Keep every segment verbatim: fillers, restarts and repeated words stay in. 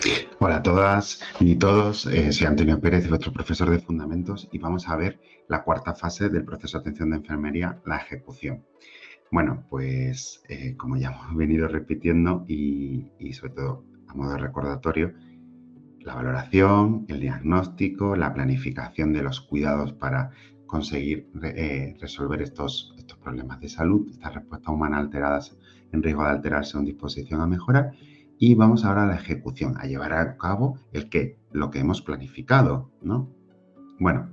Hola a todas y todos, eh, soy Antonio Pérez, vuestro profesor de Fundamentos, y vamos a ver la cuarta fase del proceso de atención de enfermería, la ejecución. Bueno, pues eh, como ya hemos venido repitiendo y, y sobre todo a modo de recordatorio, la valoración, el diagnóstico, la planificación de los cuidados para conseguir eh, resolver estos, estos problemas de salud, estas respuestas humanas alteradas en riesgo de alterarse o en disposición a mejorar. Y vamos ahora a la ejecución, a llevar a cabo el qué, lo que hemos planificado, ¿no? Bueno,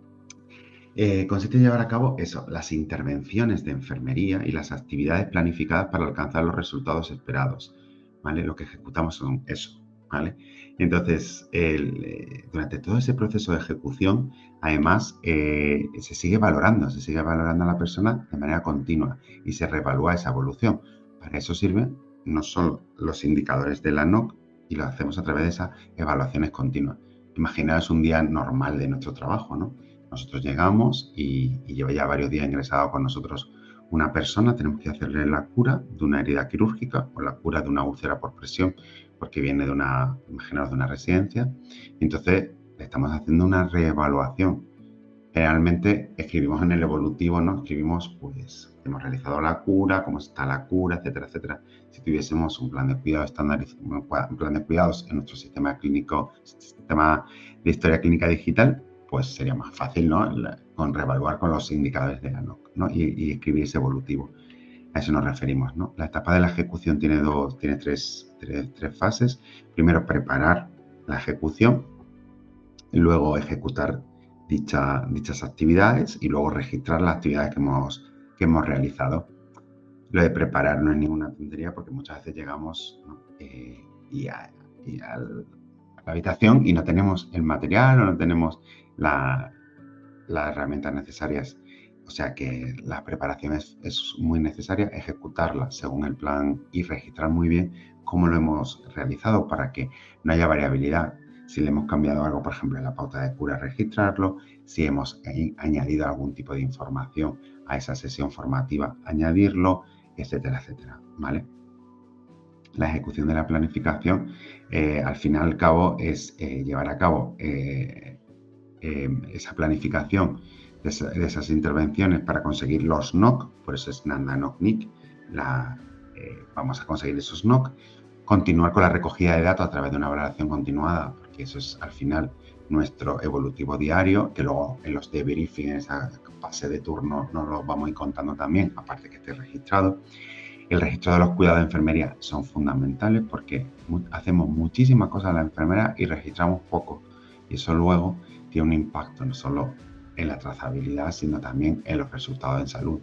eh, consiste en llevar a cabo eso, las intervenciones de enfermería y las actividades planificadas para alcanzar los resultados esperados, ¿vale? Lo que ejecutamos son eso, ¿vale? Entonces, el, eh, durante todo ese proceso de ejecución, además, eh, se sigue valorando, se sigue valorando a la persona de manera continua y se reevalúa esa evolución. Para eso sirven no solo los indicadores de la N O C, y lo hacemos a través de esas evaluaciones continuas. Imaginaos un día normal de nuestro trabajo, ¿no? Nosotros llegamos y, y lleva ya varios días ingresado con nosotros una persona, tenemos que hacerle la cura de una herida quirúrgica o la cura de una úlcera por presión, porque viene de una, imaginaos, de una residencia. Y entonces le estamos haciendo una reevaluación. Generalmente escribimos en el evolutivo, ¿no? Escribimos, pues, hemos realizado la cura, cómo está la cura, etcétera, etcétera. Si tuviésemos un plan de cuidado estandarizado, un plan de cuidados en nuestro sistema clínico, sistema de historia clínica digital, pues sería más fácil, ¿no? Con reevaluar con los indicadores de la N O C, ¿no? Y, y escribir ese evolutivo. A eso nos referimos, ¿no? La etapa de la ejecución tiene dos, tiene tres, tres, tres fases. Primero, preparar la ejecución, luego ejecutar dicha, dichas actividades y luego registrar las actividades que hemos, que hemos realizado. Lo de preparar no es ninguna tontería porque muchas veces llegamos, ¿no? eh, y, a, y al, a la habitación y no tenemos el material o no tenemos la, las herramientas necesarias. O sea que la preparación es, es muy necesaria, ejecutarla según el plan y registrar muy bien cómo lo hemos realizado para que no haya variabilidad. Si le hemos cambiado algo, por ejemplo, en la pauta de cura, registrarlo. Si hemos añadido algún tipo de información a esa sesión formativa, añadirlo, etcétera, etcétera, ¿vale? La ejecución de la planificación, eh, al fin y al cabo, es eh, llevar a cabo eh, eh, esa planificación de, esa, de, esas intervenciones para conseguir los N O C, por eso es NANDA, N O C, N I C, la, eh, vamos a conseguir esos N O C, continuar con la recogida de datos a través de una valoración continuada, porque eso es al final nuestro evolutivo diario, que luego en los debriefing, en esa fase de turno, nos lo vamos a ir contando también, aparte que esté registrado. El registro de los cuidados de enfermería son fundamentales porque hacemos muchísimas cosas en la enfermera y registramos poco. Y eso luego tiene un impacto no solo en la trazabilidad, sino también en los resultados en salud.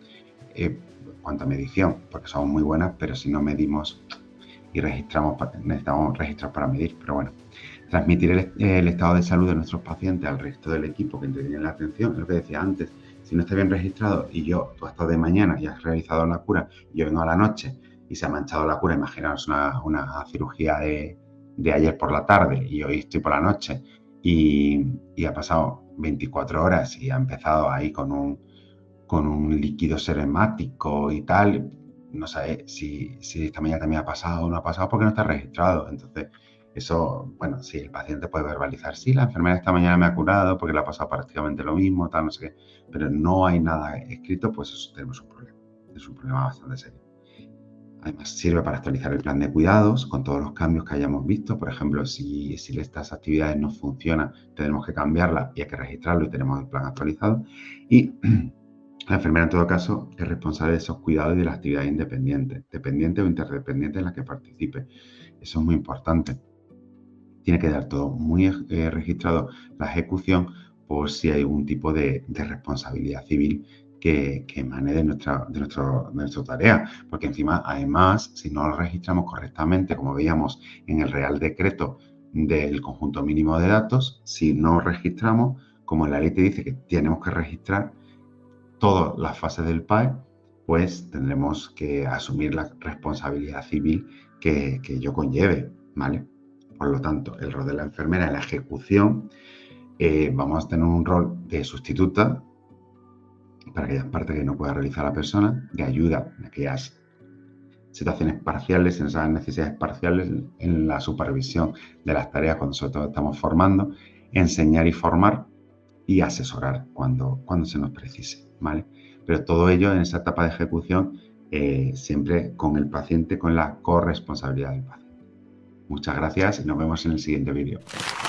Eh, en cuanto a medición, porque somos muy buenas, pero si no medimos y registramos, necesitamos registrar para medir. Pero bueno, transmitir el, el estado de salud de nuestros pacientes al resto del equipo que interviene en la atención, es lo que decía antes. Si no está bien registrado y yo, tú has estado de mañana y has realizado la cura, y yo vengo a la noche y se ha manchado la cura, imaginaos una, una cirugía de, de ayer por la tarde y hoy estoy por la noche y, y ha pasado veinticuatro horas y ha empezado ahí con un, con un líquido seremático y tal, no sé si, si esta mañana también ha pasado o no ha pasado porque no está registrado. Entonces, eso, bueno, sí, el paciente puede verbalizar, sí, la enfermera esta mañana me ha curado porque le ha pasado prácticamente lo mismo, tal, no sé qué, pero no hay nada escrito, pues eso tenemos un problema. Es un problema bastante serio. Además, sirve para actualizar el plan de cuidados con todos los cambios que hayamos visto. Por ejemplo, si, si estas actividades no funcionan, tenemos que cambiarlas y hay que registrarlo y tenemos el plan actualizado. Y la enfermera, en todo caso, es responsable de esos cuidados y de las actividades independientes, dependientes o interdependientes en las que participe. Eso es muy importante. Tiene que dar todo muy eh, registrado la ejecución por si hay algún tipo de, de responsabilidad civil que, que emane de nuestra, de, nuestro, de nuestra tarea. Porque encima, además, si no lo registramos correctamente, como veíamos en el Real Decreto del conjunto mínimo de datos, si no registramos, como la ley te dice que tenemos que registrar todas las fases del P A E, pues tendremos que asumir la responsabilidad civil que, que ello conlleve, ¿vale? Por lo tanto, el rol de la enfermera en la ejecución, eh, vamos a tener un rol de sustituta para aquellas partes que no pueda realizar la persona, de ayuda en aquellas situaciones parciales, en esas necesidades parciales, en la supervisión de las tareas cuando sobre todo estamos formando, enseñar y formar y asesorar cuando, cuando se nos precise, ¿vale? Pero todo ello en esa etapa de ejecución eh, siempre con el paciente, con la corresponsabilidad del paciente. Muchas gracias y nos vemos en el siguiente vídeo.